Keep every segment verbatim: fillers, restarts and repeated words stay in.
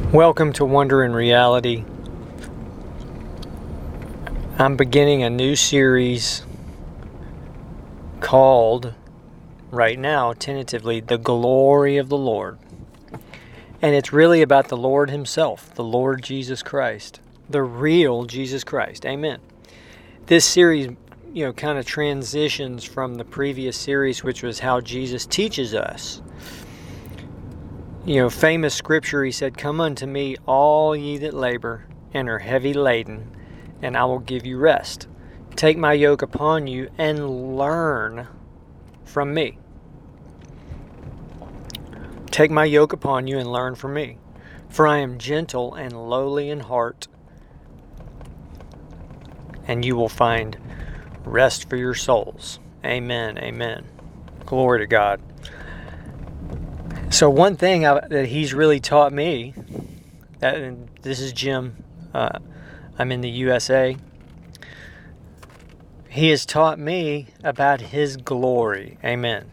Welcome to Wonder in Reality. I'm beginning a new series called, right now, tentatively, The Glory of the Lord. And it's really about the Lord Himself, the Lord Jesus Christ, the real Jesus Christ. Amen. This series, you know, kind of transitions from the previous series, which was how Jesus teaches us. You know, famous scripture, He said, "Come unto me, all ye that labor and are heavy laden, and I will give you rest. Take my yoke upon you and learn from me." Take my yoke upon you and learn from me. For I am gentle and lowly in heart, and you will find rest for your souls. Amen, amen. Glory to God. So one thing I, that He's really taught me, that, and this is Jim, uh, I'm in the U S A. He has taught me about His glory. Amen.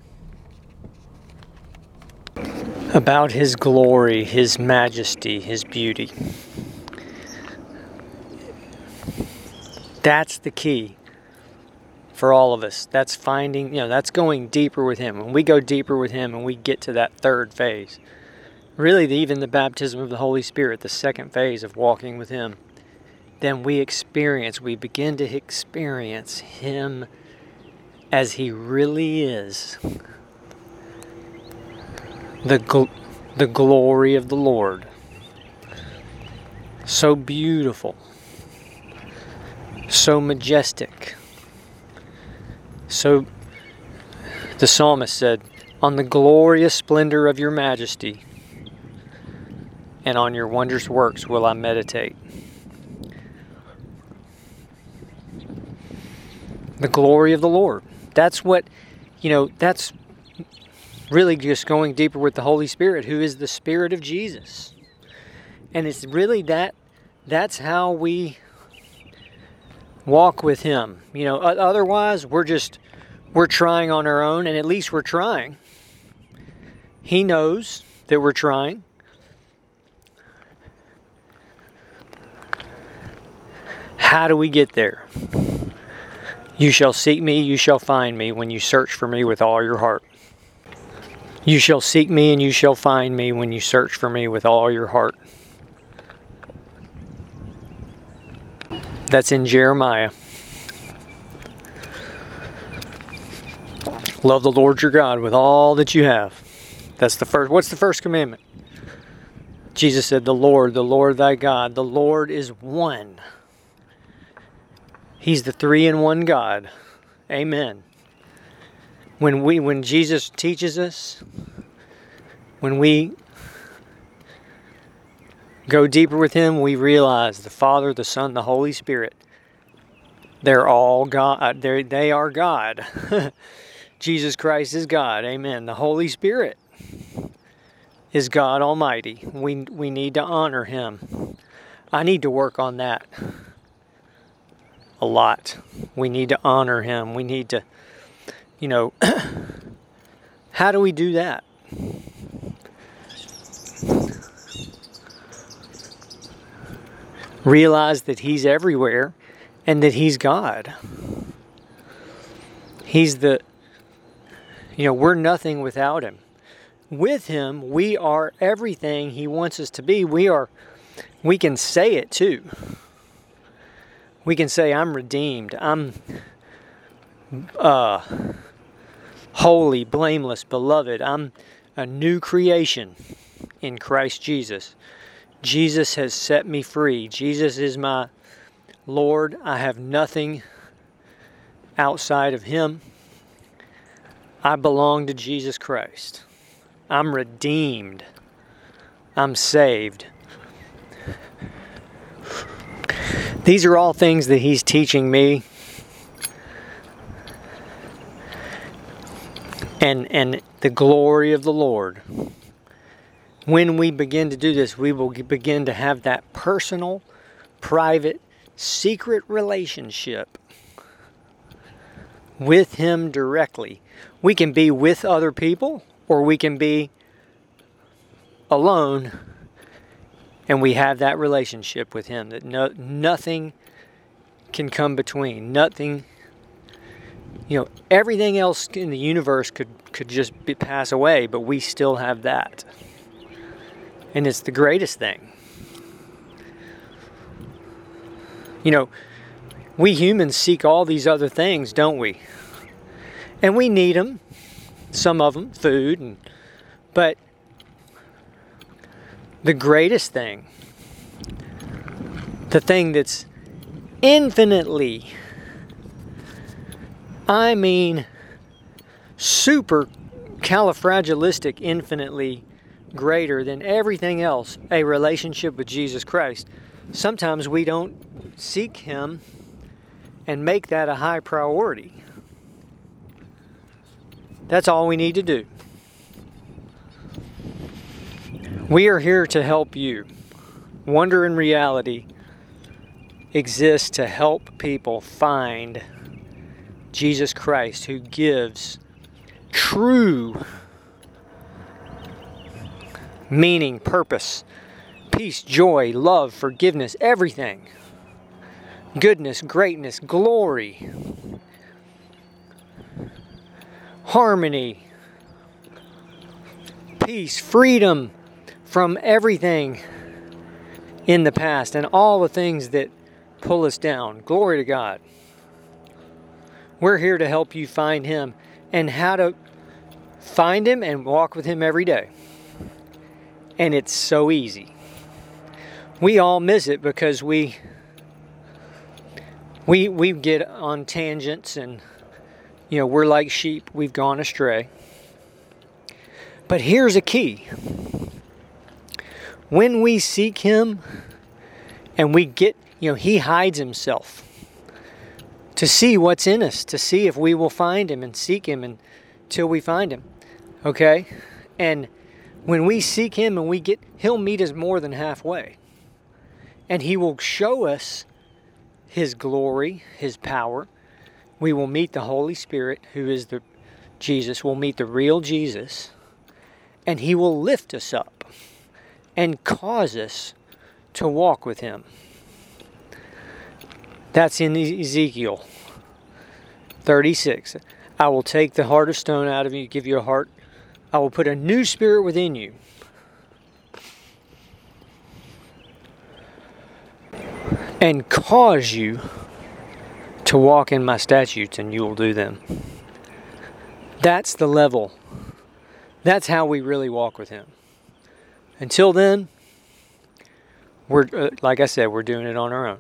About His glory, His majesty, His beauty. That's the key for all of us. That's finding, you know, that's going deeper with Him. When we go deeper with Him and we get to that third phase, really the, even the baptism of the Holy Spirit, the second phase of walking with Him, then we experience, we begin to experience Him as He really is. The, gl- the glory of the Lord. So beautiful. So majestic. So the psalmist said, "On the glorious splendor of your majesty, and on your wondrous works will I meditate." The glory of the Lord. That's what, you know, that's really just going deeper with the Holy Spirit, who is the Spirit of Jesus. And it's really that, that's how we walk with Him. You know, otherwise we're just, we're trying on our own, and at least we're trying. He knows that we're trying. How do we get there? You shall seek me, you shall find me when you search for me with all your heart. You shall seek me and you shall find me when you search for me with all your heart. That's in Jeremiah. Love the Lord your God with all that you have. That's the first. What's the first commandment? Jesus said, "The Lord, the Lord thy God, the Lord is one." He's the three-in-one God. Amen. When we, when Jesus teaches us, when we go deeper with Him, we realize the Father, the Son, the Holy Spirit, they're all God. They're, they are God. Jesus Christ is God. Amen. The Holy Spirit is God Almighty. We, we need to honor Him. I need to work on that a lot. We need to honor Him. We need to, you know, how do we do that? Realize that He's everywhere and that He's God. He's the, you know, we're nothing without Him. With Him, we are everything He wants us to be. We are, we can say it too. We can say, "I'm redeemed. I'm uh, holy, blameless, beloved. I'm a new creation in Christ Jesus. Jesus has set me free. Jesus is my Lord. I have nothing outside of Him. I belong to Jesus Christ. I'm redeemed. I'm saved." These are all things that He's teaching me. And, and the glory of the Lord. When we begin to do this, we will begin to have that personal, private, secret relationship with Him directly. We can be with other people, or we can be alone And we have that relationship with Him that no, nothing can come between. Nothing, you know, everything else in the universe could, could just be, pass away, but we still have that. And it's the greatest thing. You know, we humans seek all these other things, don't we? And we need them. Some of them, food, and but the greatest thing, the thing that's infinitely, I mean, super califragilistic, infinitely greater than everything else, a relationship with Jesus Christ. Sometimes we don't seek Him and make that a high priority. That's all we need to do. We are here to help you. Wonder and Reality exists to help people find Jesus Christ, who gives true meaning, purpose, peace, joy, love, forgiveness, everything. Goodness, greatness, glory, harmony, peace, freedom from everything in the past and all the things that pull us down. Glory to God. We're here to help you find Him and how to find Him and walk with Him every day. And it's so easy. We all miss it because we we we get on tangents and, you know, we're like sheep. We've gone astray. But here's a key. When we seek Him and we get, you know, He hides Himself to see what's in us, to see if we will find Him and seek Him until we find Him. Okay? And when we seek Him and we get, He'll meet us more than halfway. And He will show us His glory, His power. We will meet the Holy Spirit, who is the Jesus. We'll meet the real Jesus. And He will lift us up and cause us to walk with Him. That's in Ezekiel thirty-six. I will take the heart of stone out of you, give you a heart. I will put a new spirit within you. And cause you to walk in my statutes, and you will do them. That's the level. That's how we really walk with Him. Until then, we're uh, like I said, we're doing it on our own.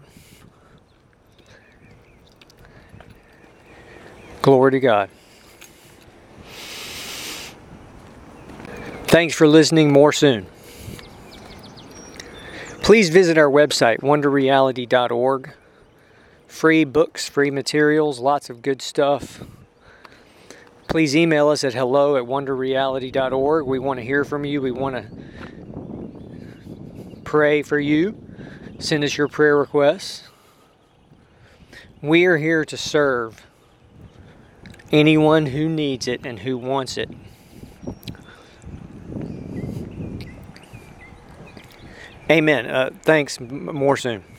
Glory to God. Thanks for listening. More soon. Please visit our website, wonder reality dot org. Free books, free materials, lots of good stuff. Please email us at hello at wonder reality dot org. We want to hear from you. We want to pray for you. Send us your prayer requests. We are here to serve anyone who needs it and who wants it. Amen. Uh, thanks. More soon.